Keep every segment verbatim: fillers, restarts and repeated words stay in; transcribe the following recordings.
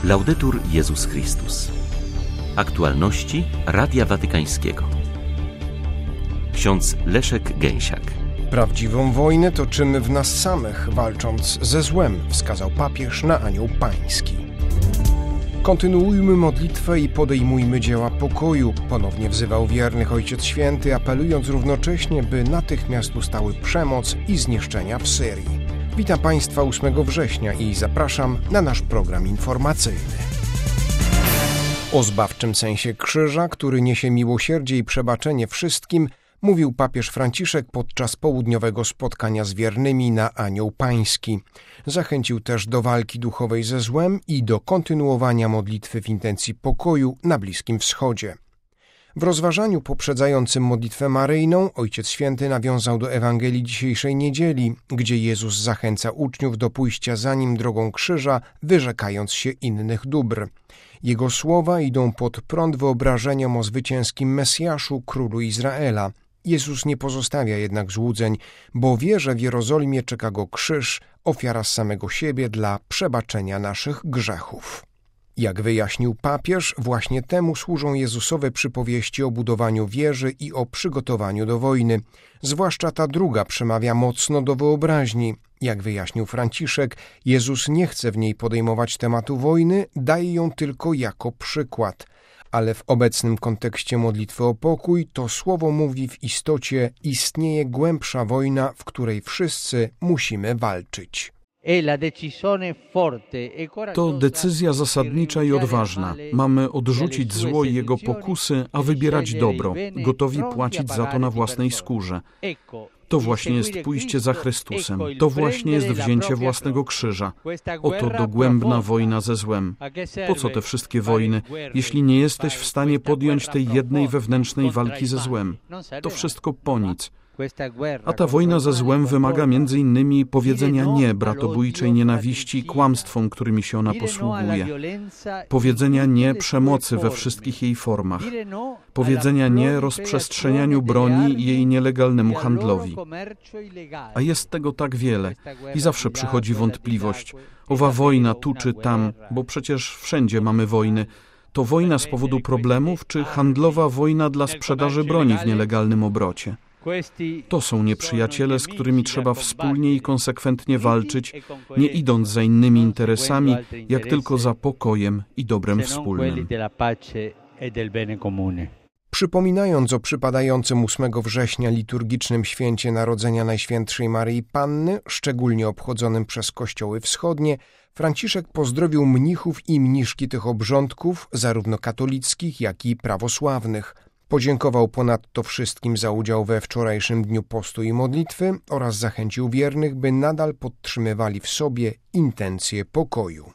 Laudetur Jezus Chrystus. Aktualności Radia Watykańskiego. Ksiądz Leszek Gęsiak. Prawdziwą wojnę toczymy w nas samych, walcząc ze złem, wskazał papież na Anioł Pański. Kontynuujmy modlitwę i podejmujmy dzieła pokoju, ponownie wzywał wiernych Ojciec Święty, apelując równocześnie, by natychmiast ustały przemoc i zniszczenia w Syrii. Witam Państwa ósmego września i zapraszam na nasz program informacyjny. O zbawczym sensie krzyża, który niesie miłosierdzie i przebaczenie wszystkim, mówił papież Franciszek podczas południowego spotkania z wiernymi na Anioł Pański. Zachęcił też do walki duchowej ze złem i do kontynuowania modlitwy w intencji pokoju na Bliskim Wschodzie. W rozważaniu poprzedzającym modlitwę maryjną Ojciec Święty nawiązał do Ewangelii dzisiejszej niedzieli, gdzie Jezus zachęca uczniów do pójścia za Nim drogą krzyża, wyrzekając się innych dóbr. Jego słowa idą pod prąd wyobrażeniom o zwycięskim Mesjaszu, Królu Izraela. Jezus nie pozostawia jednak złudzeń, bo wie, że w Jerozolimie czeka go krzyż, ofiara z samego siebie dla przebaczenia naszych grzechów. Jak wyjaśnił papież, właśnie temu służą Jezusowe przypowieści o budowaniu wieży i o przygotowaniu do wojny. Zwłaszcza ta druga przemawia mocno do wyobraźni. Jak wyjaśnił Franciszek, Jezus nie chce w niej podejmować tematu wojny, daje ją tylko jako przykład. Ale w obecnym kontekście modlitwy o pokój to słowo mówi w istocie: istnieje głębsza wojna, w której wszyscy musimy walczyć. To decyzja zasadnicza i odważna. Mamy odrzucić zło i jego pokusy, a wybierać dobro, gotowi płacić za to na własnej skórze. To właśnie jest pójście za Chrystusem. To właśnie jest wzięcie własnego krzyża. Oto dogłębna wojna ze złem. Po co te wszystkie wojny, jeśli nie jesteś w stanie podjąć tej jednej wewnętrznej walki ze złem? To wszystko po nic. A ta wojna ze złem wymaga między innymi powiedzenia nie bratobójczej nienawiści i kłamstwom, którymi się ona posługuje. Powiedzenia nie przemocy we wszystkich jej formach. Powiedzenia nie rozprzestrzenianiu broni i jej nielegalnemu handlowi. A jest tego tak wiele i zawsze przychodzi wątpliwość. Owa wojna tu czy tam, bo przecież wszędzie mamy wojny. To wojna z powodu problemów, czy handlowa wojna dla sprzedaży broni w nielegalnym obrocie? To są nieprzyjaciele, z którymi trzeba wspólnie i konsekwentnie walczyć, nie idąc za innymi interesami, jak tylko za pokojem i dobrem wspólnym. Przypominając o przypadającym ósmego września liturgicznym święcie Narodzenia Najświętszej Maryi Panny, szczególnie obchodzonym przez kościoły wschodnie, Franciszek pozdrowił mnichów i mniszki tych obrządków, zarówno katolickich, jak i prawosławnych. Podziękował ponadto wszystkim za udział we wczorajszym dniu postu i modlitwy oraz zachęcił wiernych, by nadal podtrzymywali w sobie intencje pokoju.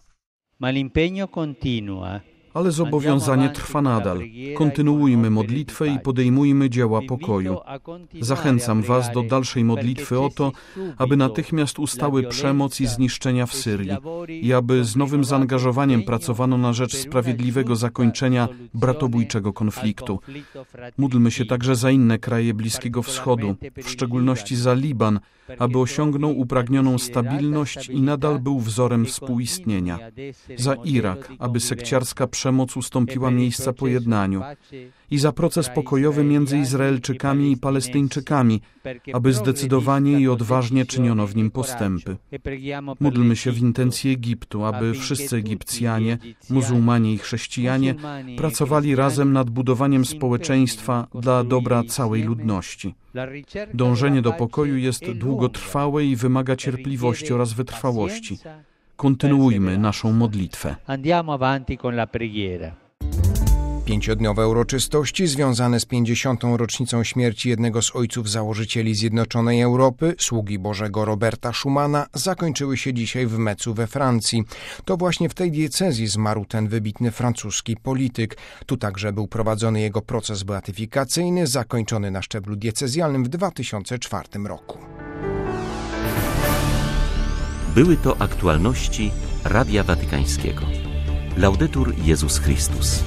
Ale zobowiązanie trwa nadal. Kontynuujmy modlitwę i podejmujmy dzieła pokoju. Zachęcam Was do dalszej modlitwy o to, aby natychmiast ustały przemoc i zniszczenia w Syrii i aby z nowym zaangażowaniem pracowano na rzecz sprawiedliwego zakończenia bratobójczego konfliktu. Módlmy się także za inne kraje Bliskiego Wschodu, w szczególności za Liban, aby osiągnął upragnioną stabilność i nadal był wzorem współistnienia. Za Irak, aby sekciarska przemoc ustąpiła miejsca pojednaniu. I za proces pokojowy między Izraelczykami i Palestyńczykami, aby zdecydowanie i odważnie czyniono w nim postępy. Módlmy się w intencji Egiptu, aby wszyscy Egipcjanie, muzułmanie i chrześcijanie pracowali razem nad budowaniem społeczeństwa dla dobra całej ludności. Dążenie do pokoju jest długotrwałe i wymaga cierpliwości oraz wytrwałości. Kontynuujmy naszą modlitwę. Pięciodniowe uroczystości związane z pięćdziesiątą rocznicą śmierci jednego z ojców założycieli Zjednoczonej Europy, sługi Bożego Roberta Schumana, zakończyły się dzisiaj w Metzu we Francji. To właśnie w tej diecezji zmarł ten wybitny francuski polityk. Tu także był prowadzony jego proces beatyfikacyjny, zakończony na szczeblu diecezjalnym w dwa tysiące czwartym roku. Były to aktualności Radia Watykańskiego. Laudetur Jezus Chrystus.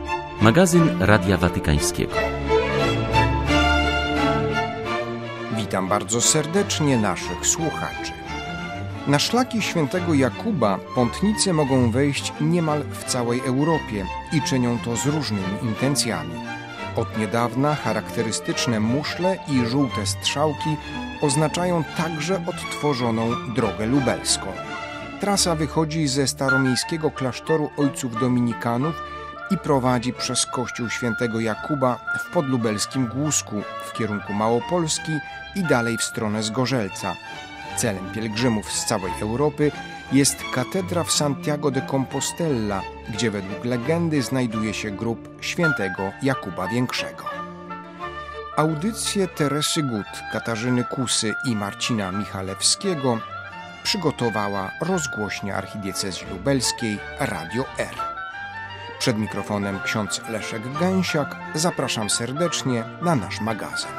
Magazyn Radia Watykańskiego. Witam bardzo serdecznie naszych słuchaczy. Na szlaki świętego Jakuba pątnicy mogą wejść niemal w całej Europie i czynią to z różnymi intencjami. Od niedawna charakterystyczne muszle i żółte strzałki oznaczają także odtworzoną drogę lubelską. Trasa wychodzi ze staromiejskiego klasztoru ojców dominikanów i prowadzi przez kościół świętego Jakuba w podlubelskim Głusku w kierunku Małopolski i dalej w stronę Zgorzelca. Celem pielgrzymów z całej Europy jest katedra w Santiago de Compostela, gdzie według legendy znajduje się grób świętego Jakuba Większego. Audycje Teresy Gut, Katarzyny Kusy i Marcina Michalewskiego przygotowała rozgłośnia archidiecezji lubelskiej Radio R. Przed mikrofonem ksiądz Leszek Gęsiak. Zapraszam serdecznie na nasz magazyn.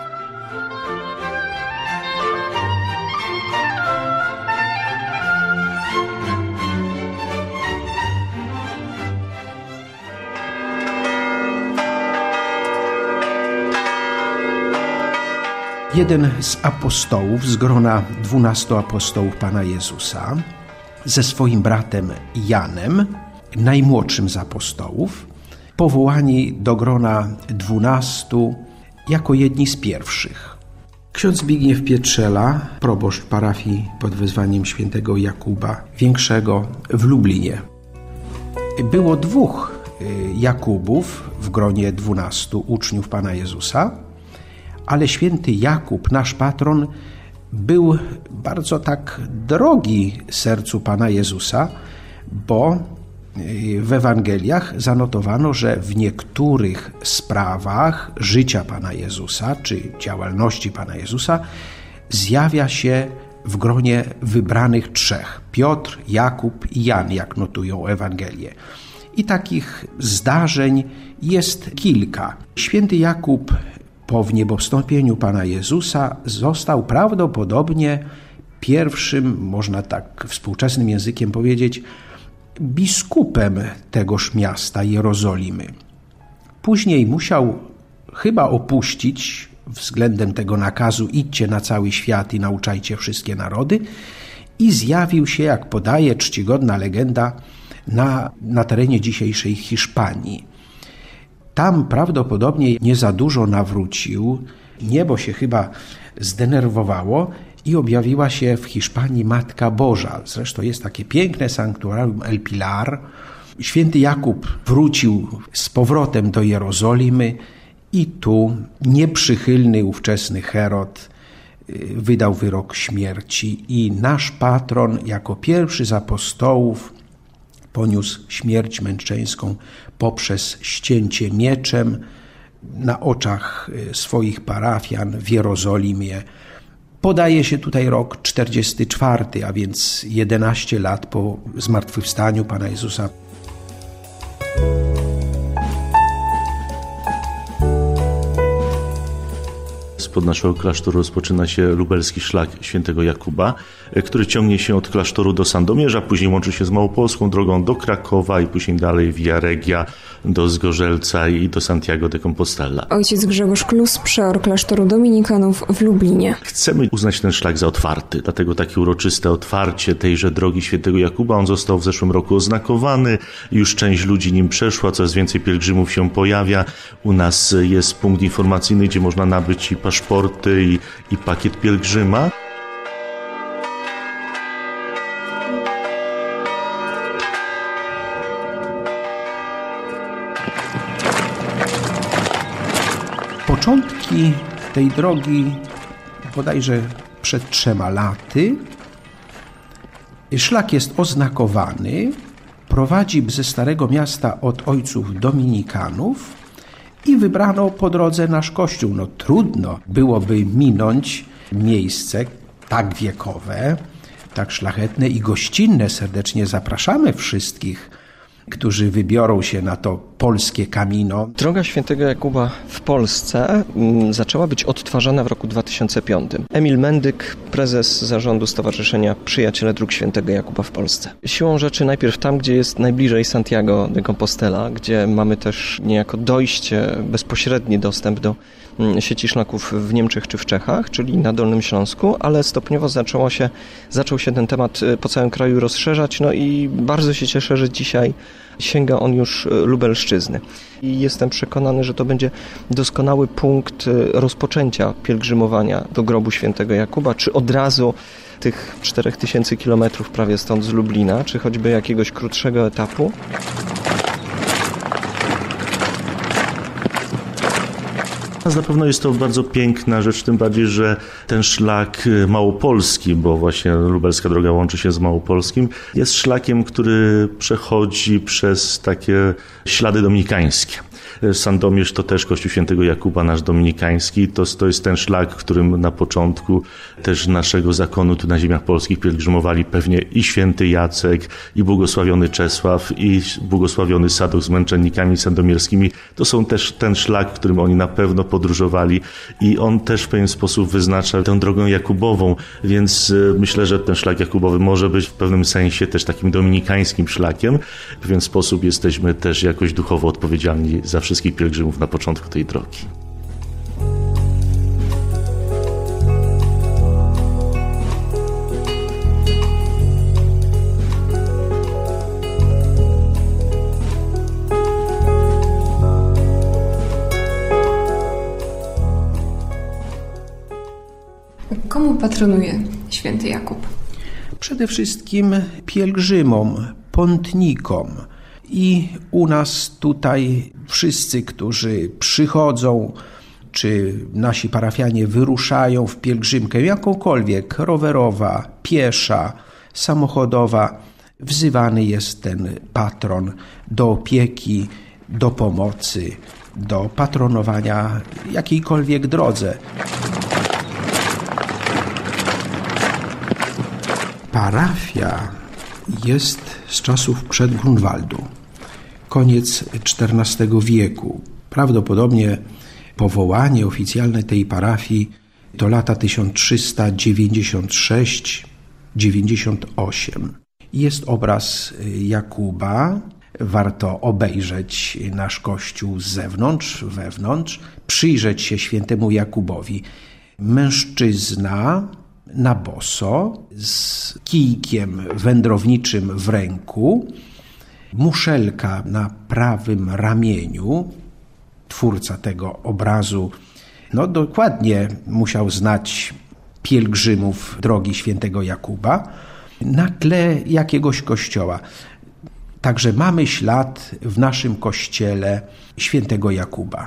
Jeden z apostołów z grona dwunastu apostołów Pana Jezusa ze swoim bratem Janem, najmłodszym z apostołów, powołani do grona dwunastu jako jedni z pierwszych. Ksiądz Zbigniew Pietrzela, proboszcz parafii pod wezwaniem świętego Jakuba Większego w Lublinie. Było dwóch Jakubów w gronie dwunastu uczniów Pana Jezusa, ale święty Jakub, nasz patron, był bardzo tak drogi sercu Pana Jezusa, bo w Ewangeliach zanotowano, że w niektórych sprawach życia Pana Jezusa czy działalności Pana Jezusa zjawia się w gronie wybranych trzech: Piotr, Jakub i Jan, jak notują Ewangelie. I takich zdarzeń jest kilka. Święty Jakub po wniebowstąpieniu Pana Jezusa został prawdopodobnie pierwszym, można tak współczesnym językiem powiedzieć, biskupem tegoż miasta Jerozolimy. Później musiał chyba opuścić względem tego nakazu: idźcie na cały świat i nauczajcie wszystkie narody, i zjawił się, jak podaje czcigodna legenda, na, na terenie dzisiejszej Hiszpanii. Tam prawdopodobnie nie za dużo nawrócił, niebo się chyba zdenerwowało i objawiła się w Hiszpanii Matka Boża. Zresztą jest takie piękne sanktuarium El Pilar. Święty Jakub wrócił z powrotem do Jerozolimy i tu nieprzychylny ówczesny Herod wydał wyrok śmierci i nasz patron jako pierwszy z apostołów poniósł śmierć męczeńską poprzez ścięcie mieczem na oczach swoich parafian w Jerozolimie. Podaje się tutaj rok czterdziesty czwarty, a więc jedenaście lat po zmartwychwstaniu Pana Jezusa. Spod naszego klasztoru rozpoczyna się lubelski szlak świętego Jakuba, który ciągnie się od klasztoru do Sandomierza, później łączy się z Małopolską drogą do Krakowa i później dalej via Regia do Zgorzelca i do Santiago de Compostela. Ojciec Grzegorz Klus, przeor klasztoru dominikanów w Lublinie. Chcemy uznać ten szlak za otwarty, dlatego takie uroczyste otwarcie tejże drogi świętego Jakuba. On został w zeszłym roku oznakowany, już część ludzi nim przeszła, coraz więcej pielgrzymów się pojawia. U nas jest punkt informacyjny, gdzie można nabyć i paszporty i, i pakiet pielgrzyma. Początki tej drogi bodajże przed trzema laty. Szlak jest oznakowany, prowadzi ze Starego Miasta od ojców dominikanów i wybrano po drodze nasz kościół. No trudno byłoby minąć miejsce tak wiekowe, tak szlachetne i gościnne. Serdecznie zapraszamy wszystkich, którzy wybiorą się na to polskie Camino. Droga Świętego Jakuba w Polsce m, zaczęła być odtwarzana w roku dwa tysiące piątym. Emil Mendyk, prezes zarządu Stowarzyszenia Przyjaciele Dróg Świętego Jakuba w Polsce. Siłą rzeczy najpierw tam, gdzie jest najbliżej Santiago de Compostela, gdzie mamy też niejako dojście, bezpośredni dostęp do sieci szlaków w Niemczech czy w Czechach, czyli na Dolnym Śląsku, ale stopniowo zaczęło się, zaczął się ten temat po całym kraju rozszerzać, no i bardzo się cieszę, że dzisiaj sięga on już Lubelszczyzny. I jestem przekonany, że to będzie doskonały punkt rozpoczęcia pielgrzymowania do grobu Świętego Jakuba, czy od razu tych czterech tysięcy kilometrów prawie stąd z Lublina, czy choćby jakiegoś krótszego etapu. Na pewno jest to bardzo piękna rzecz, tym bardziej, że ten szlak małopolski, bo właśnie lubelska droga łączy się z małopolskim, jest szlakiem, który przechodzi przez takie ślady dominikańskie. Sandomierz to też Kościół Świętego Jakuba, nasz dominikański. To, to jest ten szlak, którym na początku też naszego zakonu tu na ziemiach polskich pielgrzymowali pewnie i święty Jacek, i błogosławiony Czesław, i błogosławiony Sadoch z męczennikami sandomierskimi. To są też ten szlak, którym oni na pewno podróżowali i on też w pewien sposób wyznacza tę drogę jakubową, więc myślę, że ten szlak jakubowy może być w pewnym sensie też takim dominikańskim szlakiem. W pewien sposób jesteśmy też jakoś duchowo odpowiedzialni za wszystkich pielgrzymów na początku tej drogi. Komu patronuje święty Jakub? Przede wszystkim pielgrzymom, pątnikom. I u nas tutaj wszyscy, którzy przychodzą, czy nasi parafianie wyruszają w pielgrzymkę jakąkolwiek, rowerowa, piesza, samochodowa, wzywany jest ten patron do opieki, do pomocy, do patronowania jakiejkolwiek drodze. Parafia jest z czasów przed Grunwaldu, koniec czternastego wieku. Prawdopodobnie powołanie oficjalne tej parafii to lata tysiąc trzysta dziewięćdziesiąt sześć dziewięćdziesiąt osiem. Jest obraz Jakuba. Warto obejrzeć nasz kościół z zewnątrz, wewnątrz, przyjrzeć się świętemu Jakubowi. Mężczyzna na boso, z kijkiem wędrowniczym w ręku, muszelka na prawym ramieniu. Twórca tego obrazu no dokładnie musiał znać pielgrzymów drogi świętego Jakuba na tle jakiegoś kościoła. Także mamy ślad w naszym kościele świętego Jakuba.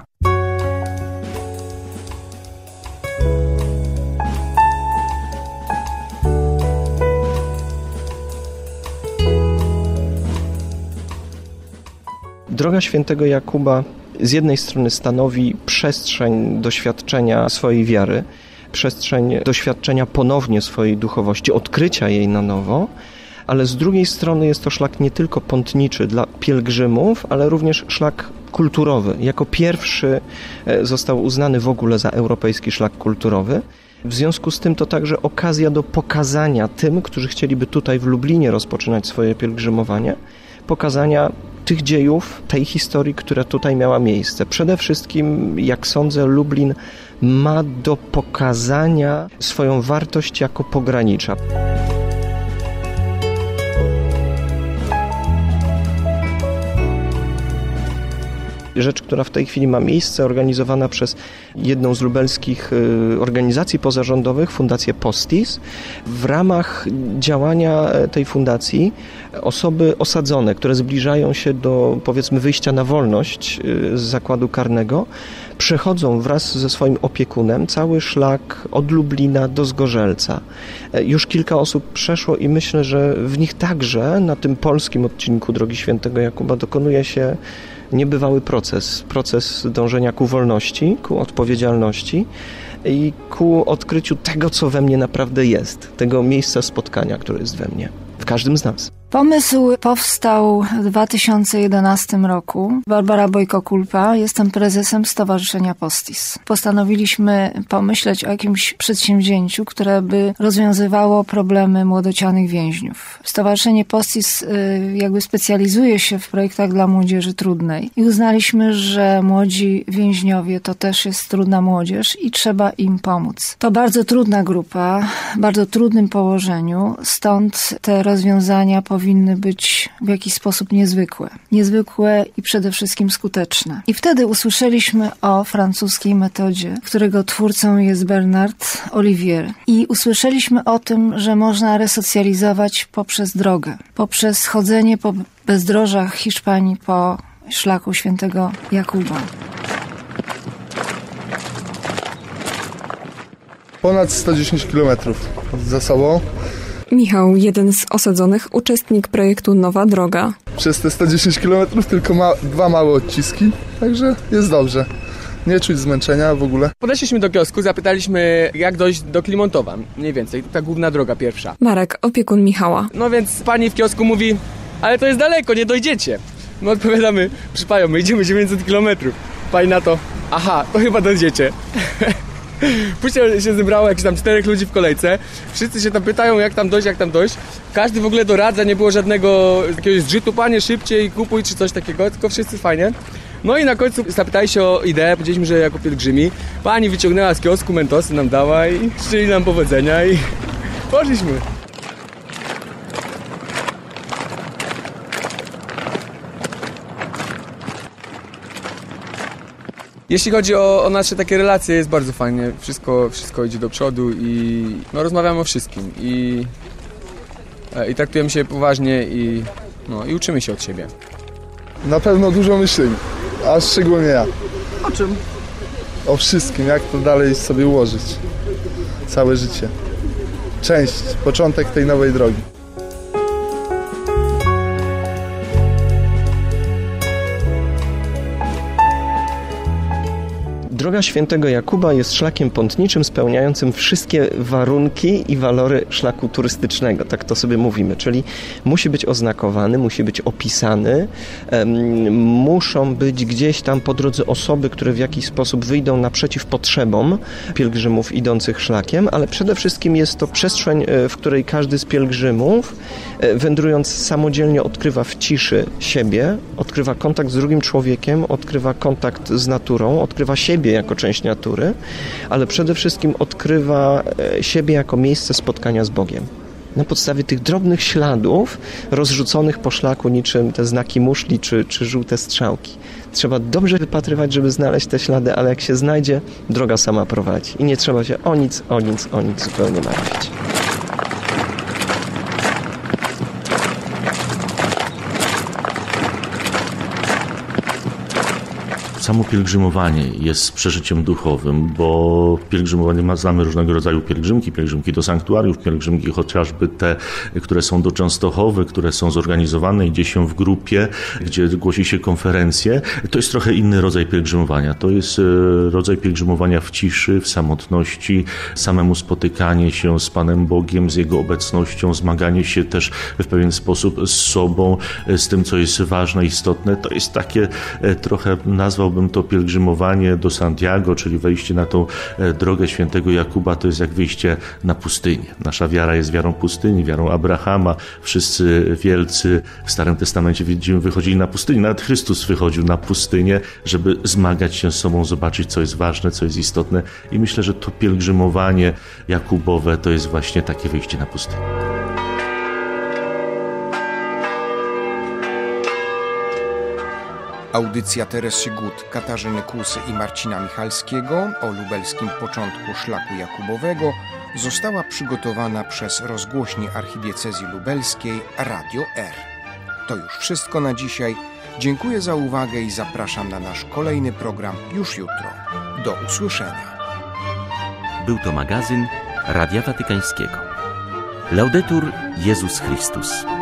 Droga Świętego Jakuba z jednej strony stanowi przestrzeń doświadczenia swojej wiary, przestrzeń doświadczenia ponownie swojej duchowości, odkrycia jej na nowo, ale z drugiej strony jest to szlak nie tylko pątniczy dla pielgrzymów, ale również szlak kulturowy. Jako pierwszy został uznany w ogóle za europejski szlak kulturowy. W związku z tym to także okazja do pokazania tym, którzy chcieliby tutaj w Lublinie rozpoczynać swoje pielgrzymowanie, pokazania tych dziejów, tej historii, która tutaj miała miejsce. Przede wszystkim, jak sądzę, Lublin ma do pokazania swoją wartość jako pogranicza. Rzecz, która w tej chwili ma miejsce, organizowana przez jedną z lubelskich organizacji pozarządowych, Fundację Postis. W ramach działania tej fundacji osoby osadzone, które zbliżają się do, powiedzmy, wyjścia na wolność z zakładu karnego, przechodzą wraz ze swoim opiekunem cały szlak od Lublina do Zgorzelca. Już kilka osób przeszło i myślę, że w nich także na tym polskim odcinku Drogi Świętego Jakuba dokonuje się niebywały proces, proces dążenia ku wolności, ku odpowiedzialności i ku odkryciu tego, co we mnie naprawdę jest, tego miejsca spotkania, które jest we mnie, w każdym z nas. Pomysł powstał w dwa tysiące jedenastym roku. Barbara Bojko-Kulpa, jestem prezesem Stowarzyszenia Postis. Postanowiliśmy pomyśleć o jakimś przedsięwzięciu, które by rozwiązywało problemy młodocianych więźniów. Stowarzyszenie Postis jakby specjalizuje się w projektach dla młodzieży trudnej i uznaliśmy, że młodzi więźniowie to też jest trudna młodzież i trzeba im pomóc. To bardzo trudna grupa, w bardzo trudnym położeniu, stąd te rozwiązania powinny być w jakiś sposób niezwykłe. Niezwykłe i przede wszystkim skuteczne. I wtedy usłyszeliśmy o francuskiej metodzie, którego twórcą jest Bernard Olivier. I usłyszeliśmy o tym, że można resocjalizować poprzez drogę, poprzez chodzenie po bezdrożach Hiszpanii po szlaku świętego Jakuba. Ponad sto dziesięć kilometrów za sobą. Michał, jeden z osadzonych, uczestnik projektu Nowa Droga. Przez te sto dziesięć kilometrów tylko ma, dwa małe odciski, także jest dobrze. Nie czuć zmęczenia w ogóle. Podeszliśmy do kiosku, zapytaliśmy, jak dojść do Klimontowa. Mniej więcej, ta główna droga pierwsza. Marek, opiekun Michała. No więc pani w kiosku mówi, ale to jest daleko, nie dojdziecie. My odpowiadamy, proszę panią, my idziemy dziewięćset kilometrów. Pani na to, aha, to chyba dojdziecie. Później się zebrało jakieś tam czterech ludzi w kolejce. Wszyscy się tam pytają, jak tam dojść, jak tam dojść. Każdy w ogóle doradza, nie było żadnego jakiegoś zgrzytu, panie, szybciej kupuj, czy coś takiego, tylko wszyscy fajnie. No i na końcu zapytali się o ideę, powiedzieliśmy, że jako pielgrzymi. Pani wyciągnęła z kiosku mentosy, nam dała i życzyli nam powodzenia i poszliśmy. Jeśli chodzi o, o nasze takie relacje, jest bardzo fajnie. Wszystko, wszystko idzie do przodu i no, rozmawiamy o wszystkim. I, i traktujemy się poważnie i, no, i uczymy się od siebie. Na pewno dużo myślimy, a szczególnie ja. O czym? O wszystkim, jak to dalej sobie ułożyć. Całe życie. Część, początek tej nowej drogi. Droga Świętego Jakuba jest szlakiem pątniczym spełniającym wszystkie warunki i walory szlaku turystycznego, tak to sobie mówimy, czyli musi być oznakowany, musi być opisany, um, muszą być gdzieś tam po drodze osoby, które w jakiś sposób wyjdą naprzeciw potrzebom pielgrzymów idących szlakiem, ale przede wszystkim jest to przestrzeń, w której każdy z pielgrzymów, wędrując samodzielnie, odkrywa w ciszy siebie, odkrywa kontakt z drugim człowiekiem, odkrywa kontakt z naturą, odkrywa siebie jako część natury, ale przede wszystkim odkrywa siebie jako miejsce spotkania z Bogiem. Na podstawie tych drobnych śladów rozrzuconych po szlaku niczym te znaki muszli czy, czy żółte strzałki. Trzeba dobrze wypatrywać, żeby znaleźć te ślady, ale jak się znajdzie, droga sama prowadzi. I nie trzeba się o nic, o nic, o nic zupełnie martwić. Samo pielgrzymowanie jest przeżyciem duchowym, bo pielgrzymowanie ma, znamy różnego rodzaju pielgrzymki, pielgrzymki do sanktuariów, pielgrzymki chociażby te, które są do Częstochowy, które są zorganizowane i gdzieś się w grupie, gdzie głosi się konferencje. To jest trochę inny rodzaj pielgrzymowania. To jest rodzaj pielgrzymowania w ciszy, w samotności, samemu spotykanie się z Panem Bogiem, z Jego obecnością, zmaganie się też w pewien sposób z sobą, z tym, co jest ważne, istotne. To jest takie trochę, nazwał bym to pielgrzymowanie do Santiago, czyli wejście na tą drogę Świętego Jakuba, to jest jak wyjście na pustynię. Nasza wiara jest wiarą pustyni, wiarą Abrahama. Wszyscy wielcy w Starym Testamencie widzimy, wychodzili na pustynię. Nawet Chrystus wychodził na pustynię, żeby zmagać się z sobą, zobaczyć, co jest ważne, co jest istotne. I myślę, że to pielgrzymowanie jakubowe to jest właśnie takie wyjście na pustynię. Audycja Teresy Gut, Katarzyny Kłusy i Marcina Michalskiego o lubelskim początku szlaku jakubowego została przygotowana przez rozgłośnię archidiecezji lubelskiej Radio R. To już wszystko na dzisiaj. Dziękuję za uwagę i zapraszam na nasz kolejny program już jutro. Do usłyszenia. Był to magazyn Radia Watykańskiego. Laudetur Jezus Chrystus.